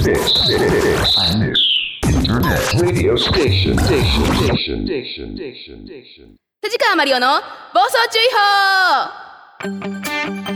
Internet radio station. 藤川マリオの暴走注意報。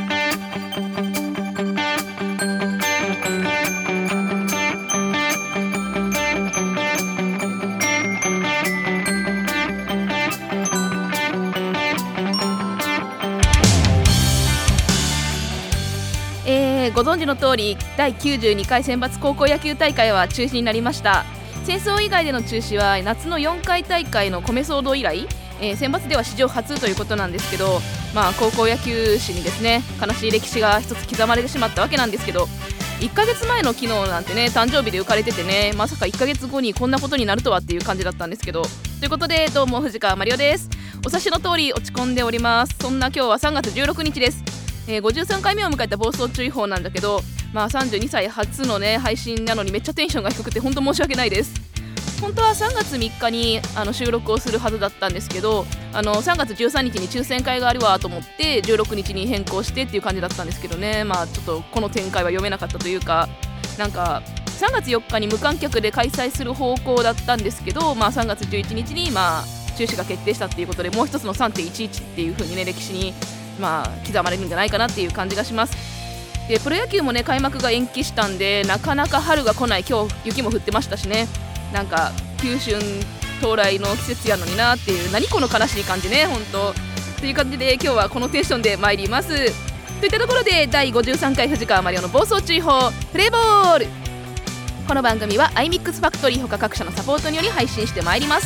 ご存知の通り第92回選抜高校野球大会は中止になりました。戦争以外での中止は夏の4回大会の米騒動以来、選抜では史上初ということなんですけど、高校野球史にですね悲しい歴史が一つ刻まれてしまったわけなんですけど、1ヶ月前の昨日なんてね誕生日で浮かれててね、まさか1ヶ月後にこんなことになるとはっていう感じだったんですけど、ということでどうも藤川マリオです。お察しの通り落ち込んでおります。そんな今日は3月16日です。53回目を迎えた暴走注意報なんだけど、32歳初のね配信なのにめっちゃテンションが低くて本当申し訳ないです。本当は3月3日に収録をするはずだったんですけど、3月13日に抽選会があるわと思って16日に変更してっていう感じだったんですけどね、ちょっとこの展開は読めなかったというか、なんか3月4日に無観客で開催する方向だったんですけど、3月11日に中止が決定したっていうことで、もう一つの 3.11 っていう風にね歴史に刻まれるんじゃないかなっていう感じがします。でプロ野球もね開幕が延期したんで、なかなか春が来ない。今日雪も降ってましたしね、なんか九春到来の季節やのになっていう、何この悲しい感じね本当という感じで、今日はこのテンションで参ります。といったところで第53回藤川マリオの暴走注意報プレイボール。この番組は iMix ファクトリー他各社のサポートにより配信してまいります。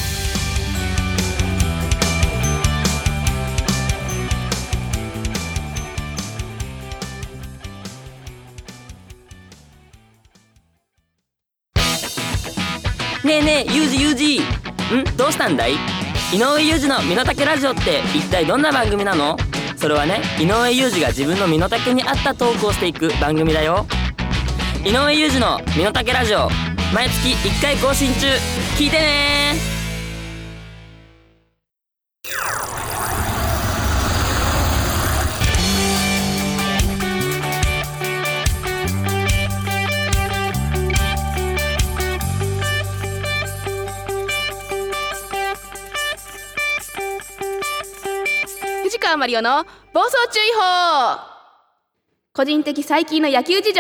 ねえねえユージどうしたんだい？井上裕二の身の丈ラジオって一体どんな番組なの？それはね、井上裕二が自分の身の丈に合ったトークをしていく番組だよ。井上裕二の身の丈ラジオ、毎月1回更新中。聞いてね。 藤川マリオの暴走注意報。個人的最近の野球事情。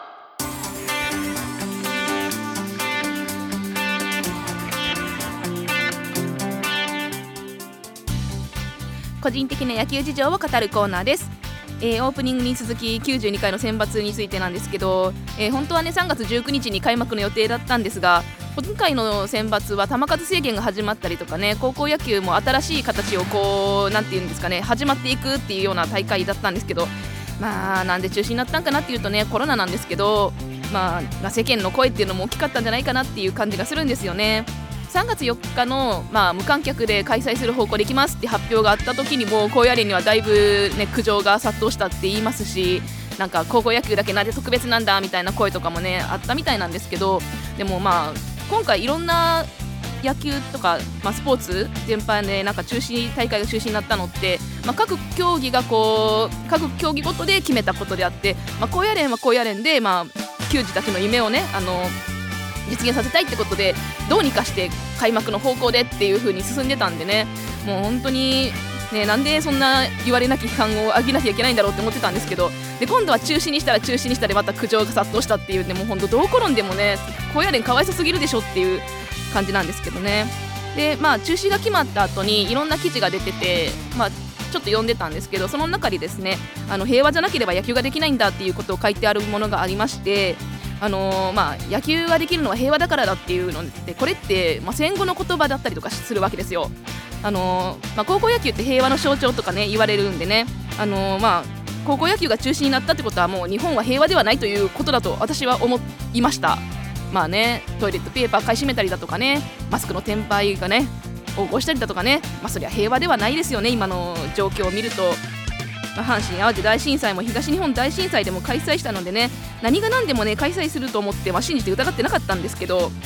個人的な野球事情を語るコーナーです。オープニングに続き92回の選抜についてなんですけど、本当はね3月19日に開幕の予定だったんですが、今回の選抜は球数制限が始まったりとかね、高校野球も新しい形をなんていうんですかね、始まっていくっていうような大会だったんですけど、なんで中止になったんかなっていうとね、コロナなんですけど、世間の声っていうのも大きかったんじゃないかなっていう感じがするんですよね。3月4日の、無観客で開催する方向でいきますって発表があった時にも、高野連にはだいぶ、苦情が殺到したって言いますし、なんか高校野球だけなんで特別なんだみたいな声とかもねあったみたいなんですけど、でも今回いろんな野球とか、スポーツ全般でなんか大会が中止になったのって、各競技が各競技ごとで決めたことであって、高野連は高野連で、球児たちの夢をね実現させたいってことで、どうにかして開幕の方向でっていう風に進んでたんでね、もう本当にね、なんでそんな言われなき批判を上げなきゃいけないんだろうって思ってたんですけど、で今度は中止にしたら中止にしたでまた苦情が殺到したっていうね、もう本当どう転んでもね高野連かわいそすぎるでしょっていう感じなんですけどね。で中止が決まった後にいろんな記事が出てて、ちょっと読んでたんですけど、その中にですね平和じゃなければ野球ができないんだっていうことを書いてあるものがありまして、野球ができるのは平和だからだっていうので、これって、戦後の言葉だったりとかするわけですよ。高校野球って平和の象徴とかね言われるんでね、高校野球が中止になったってことはもう日本は平和ではないということだと私は思いました。トイレットペーパー買い占めたりだとかね、マスクの転売がね横行したりだとかね、そりゃ平和ではないですよね今の状況を見ると。阪神・淡路大震災も東日本大震災でも開催したのでね、何が何でもね開催すると思って、信じて疑ってなかったんですけど、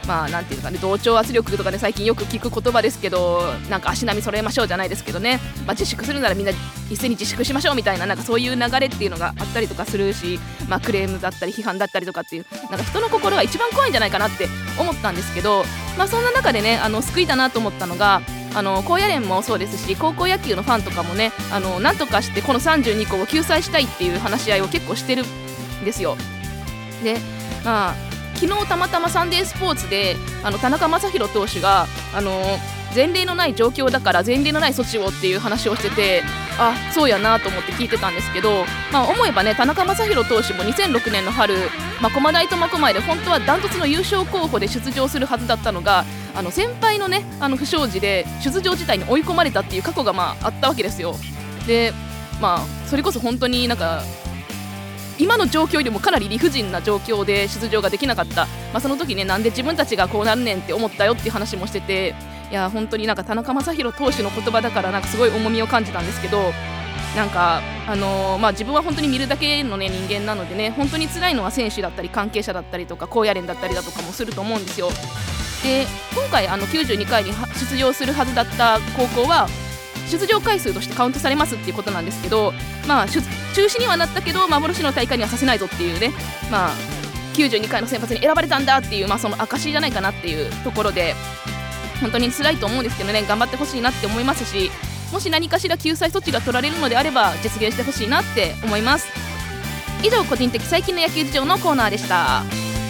なんていうかね、同調圧力とかね、最近よく聞く言葉ですけど、なんか足並み揃えましょうじゃないですけどね、自粛するならみんな一斉に自粛しましょうみたいな、なんかそういう流れっていうのがあったりとかするし、クレームだったり批判だったりとかっていう、なんか人の心が一番怖いんじゃないかなって思ったんですけど、そんな中でね、救いだなと思ったのが、高野連もそうですし、高校野球のファンとかもね、なんとかしてこの32校を救済したいっていう話し合いを結構してるんですよ。で、昨日たまたまサンデースポーツで田中将大投手が前例のない状況だから前例のない措置をっていう話をしてて、そうやなと思って聞いてたんですけど、思えばね、田中将大投手も2006年の春、駒大苫小牧で本当はダントツの優勝候補で出場するはずだったのが、先輩のね不祥事で出場自体に追い込まれたっていう過去があったわけですよ。で、それこそ本当になんか今の状況よりもかなり理不尽な状況で出場ができなかった、その時ね、なんで自分たちがこうなるねんって思ったよっていう話もしてて、いや本当になんか田中将大投手の言葉だからなんかすごい重みを感じたんですけど、なんか自分は本当に見るだけのね人間なのでね、本当に辛いのは選手だったり関係者だったりとか高野連だったりだとかもすると思うんですよ。で、今回92回に出場するはずだった高校は出場回数としてカウントされますっていうことなんですけど、中止にはなったけど幻の大会にはさせないぞっていうね、92回の先発に選ばれたんだっていう、その証じゃないかなっていうところで、本当に辛いと思うんですけどね、頑張ってほしいなって思いますし、もし何かしら救済措置が取られるのであれば実現してほしいなって思います。以上、個人的最近の野球事情のコーナーでした。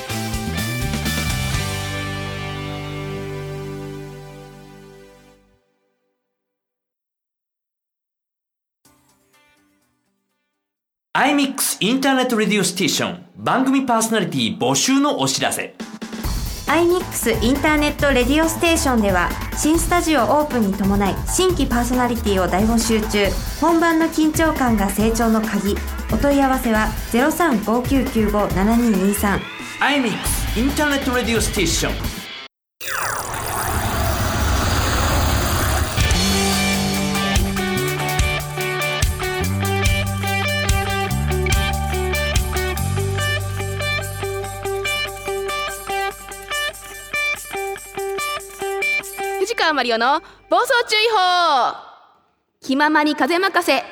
iMix インターネットレディオステーション番組パーソナリティ募集のお知らせ。 iMix インターネットレディオステーションでは新スタジオオープンに伴い新規パーソナリティを大募集中。本番の緊張感が成長の鍵。お問い合わせは 0359957223。 iMix インターネットレディオステーション。 藤川マリオの暴走注意報。気ままに風任せ。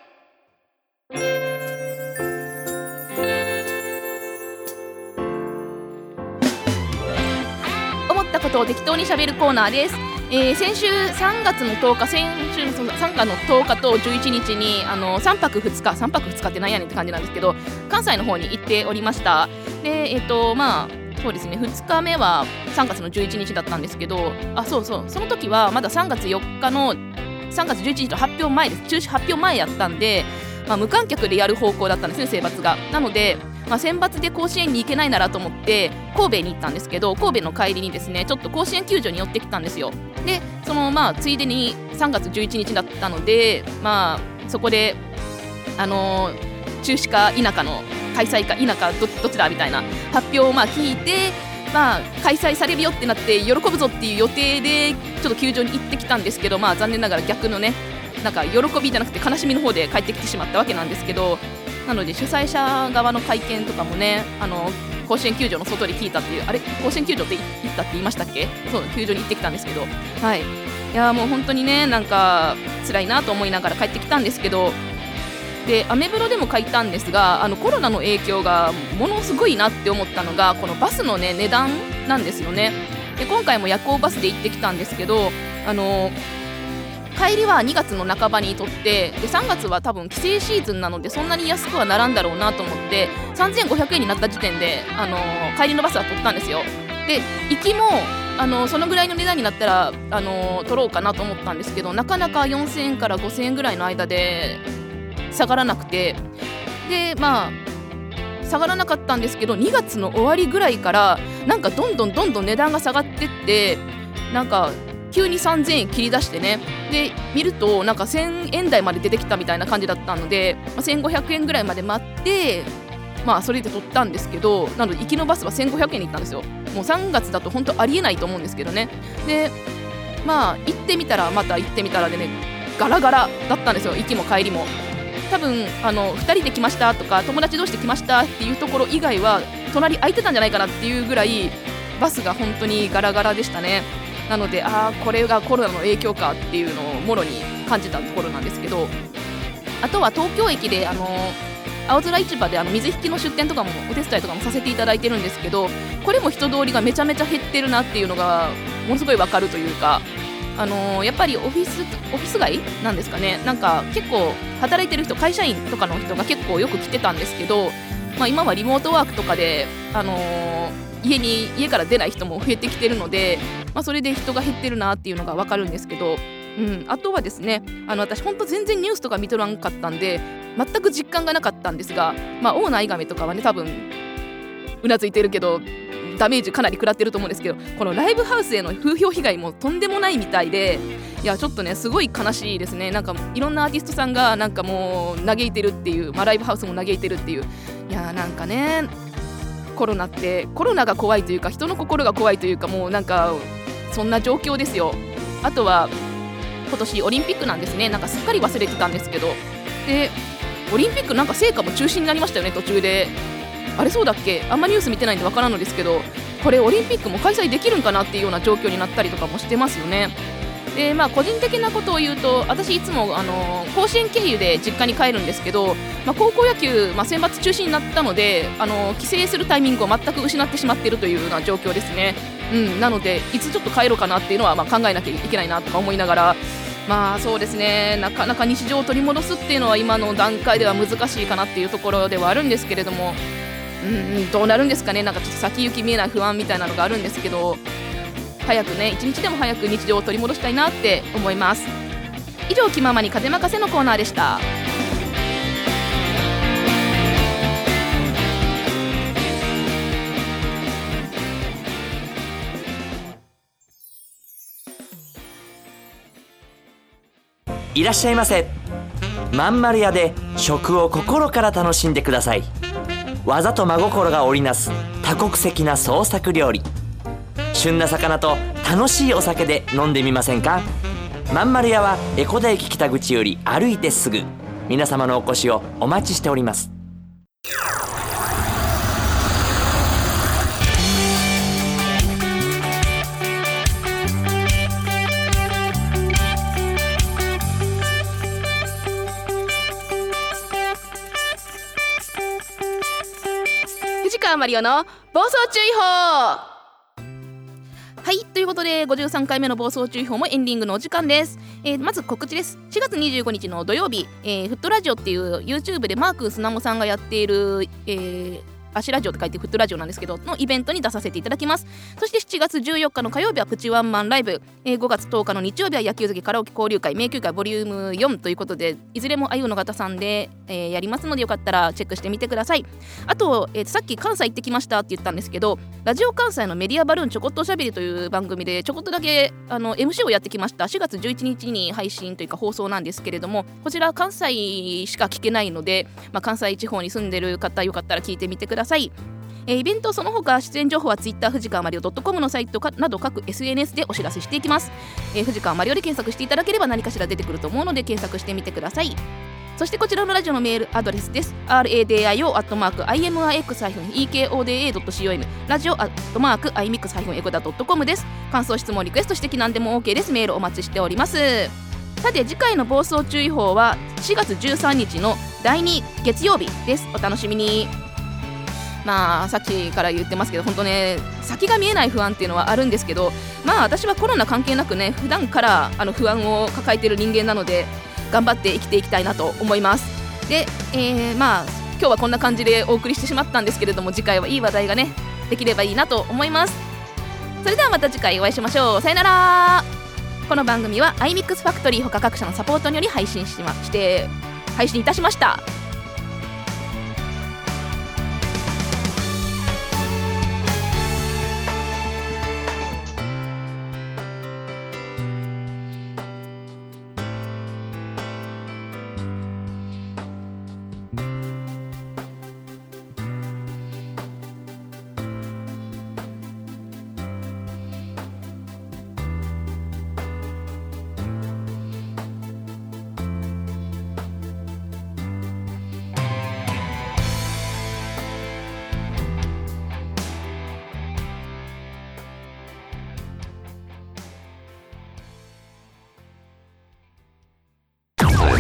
思ったことを適当に喋るコーナーです。先週3月の10日、3月の10日と11日に3泊2日3泊2日ってなんやねんって感じなんですけど、関西の方に行っておりました。で、そうですね、2日目は3月の11日だったんですけど、その時はまだ3月4日の3月11日の発表前です。中止発表前やったんで、無観客でやる方向だったんですね、選抜が。なので、選抜で甲子園に行けないならと思って神戸に行ったんですけど、神戸の帰りにですね、ちょっと甲子園球場に寄ってきたんですよ。で、ついでに3月11日だったので、そこで中止か否かの開催か否か どちらみたいな発表を聞いて、開催されるよってなって喜ぶぞっていう予定でちょっと球場に行ってきたんですけど、残念ながら逆のね、なんか喜びじゃなくて悲しみの方で帰ってきてしまったわけなんですけど、なので主催者側の会見とかもね、甲子園球場の外で聞いたっていう、あれ甲子園球場って行ったって言いましたっけ。そう、球場に行ってきたんですけど、はい、いやもう本当にね、なんか辛いなと思いながら帰ってきたんですけど、でアメブロでも書いたんですが、コロナの影響がものすごいなって思ったのがこのバスのね値段なんですよね。で今回も夜行バスで行ってきたんですけど、帰りは2月の半ばにとって、で3月は多分帰省シーズンなのでそんなに安くはならんだろうなと思って3500円になった時点で、帰りのバスは取ったんですよ。で行きもそのぐらいの値段になったら取ろうかなと思ったんですけど、なかなか4000円から5000円ぐらいの間で下がらなくて、で下がらなかったんですけど、2月の終わりぐらいからなんかどんどん値段が下がってって、なんか急に3000円切り出してね、で見るとなんか1000円台まで出てきたみたいな感じだったので、1500円ぐらいまで待って、それで取ったんですけど、なので行きのバスは1500円に行ったんですよ。もう3月だと本当ありえないと思うんですけどね。で行ってみたらまた行ってみたらでね、ガラガラだったんですよ、行きも帰りも。多分2人で来ましたとか友達同士で来ましたっていうところ以外は隣空いてたんじゃないかなっていうぐらいバスが本当にガラガラでしたね。なのでこれがコロナの影響かっていうのをもろに感じたところなんですけど、あとは東京駅で青空市場で水引きの出店とかもお手伝いとかもさせていただいてるんですけど、これも人通りがめちゃめちゃ減ってるなっていうのがものすごいわかるというか、やっぱりオフィス街なんですかね。なんか結構働いてる人、会社員とかの人が結構よく来てたんですけど、今はリモートワークとかで、家から出ない人も増えてきてるので、それで人が減ってるなっていうのがわかるんですけど、あとはですね、私本当全然ニュースとか見とらんかったんで全く実感がなかったんですが、オーナーイガメとかはね多分うなずいてるけどダメージかなり食らってると思うんですけど、このライブハウスへの風評被害もとんでもないみたいで、いやちょっとねすごい悲しいですね。なんかいろんなアーティストさんがなんかもう嘆いてるっていう、ライブハウスも嘆いてるっていう、いやなんかねコロナが怖いというか人の心が怖いというか、もうなんかそんな状況ですよ。あとは今年オリンピックなんですね。なんかすっかり忘れてたんですけど、でオリンピックなんか聖火も中止になりましたよね途中で。あれそうだっけ、あんまニュース見てないんでわからんのですけど、これオリンピックも開催できるんかなっていうような状況になったりとかもしてますよね。で個人的なことを言うと、私いつも甲子園経由で実家に帰るんですけど、高校野球、選抜中止になったので帰省するタイミングを全く失ってしまっているというような状況ですね。なのでいつちょっと帰ろうかなっていうのは考えなきゃいけないなとか思いながら、そうですね、なかなか日常を取り戻すっていうのは今の段階では難しいかなっていうところではあるんですけれども、どうなるんですかね。なんかちょっと先行き見えない不安みたいなのがあるんですけど、早くね、一日でも早く日常を取り戻したいなって思います。以上、気ままに風任せのコーナーでした。 いらっしゃいませ。まんまる屋で食を心から楽しんでください。技と真心が織りなす多国籍な創作料理、旬な魚と楽しいお酒で飲んでみませんか。まんまる屋は江古田駅北口より歩いてすぐ。皆様のお越しをお待ちしております。 藤川マリオの暴走注意報。はい、ということで53回目の暴走注意報もエンディングのお時間です。まず告知です。4月25日の土曜日、フットラジオっていう YouTube でマークスナモさんがやっている、アシラジオって書いてフットラジオなんですけどのイベントに出させていただきます。そして7月14日の火曜日はプチワンマンライブ、5月10日の日曜日は野球好きカラオケ交流会迷宮会ボリューム4ということで、いずれもあゆの方さんで、やりますのでよかったらチェックしてみてください。あと、さっき関西行ってきましたって言ったんですけど、ラジオ関西のメディアバルーンちょこっとおしゃべりという番組でちょこっとだけMC をやってきました。4月11日に配信というか放送なんですけれども、こちら関西しか聞けないので、関西地方に住んでる方よかったら聞いてみてください。イベントその他出演情報は Twitter 藤川マリオ .com のサイトなど各 SNS でお知らせしていきます。藤川マリオで検索していただければ何かしら出てくると思うので検索してみてください。そしてこちらのラジオのメールアドレスです。radio@imix-ekoda.com ラジオ@imix-ekoda.com です。感想、質問、リクエスト、指摘なんでも OK です。メールお待ちしております。さて次回の暴走注意報は4月13日の第2月曜日です。お楽しみに。さっきから言ってますけど、本当ね先が見えない不安っていうのはあるんですけど、私はコロナ関係なくね普段から不安を抱えている人間なので頑張って生きていきたいなと思います。で、今日はこんな感じでお送りしてしまったんですけれども、次回はいい話題がねできればいいなと思います。それではまた次回お会いしましょう。さよなら。この番組は iMix ファクトリー他各社のサポートにより配信いたしました。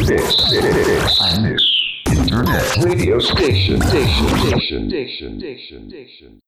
Internet radio station.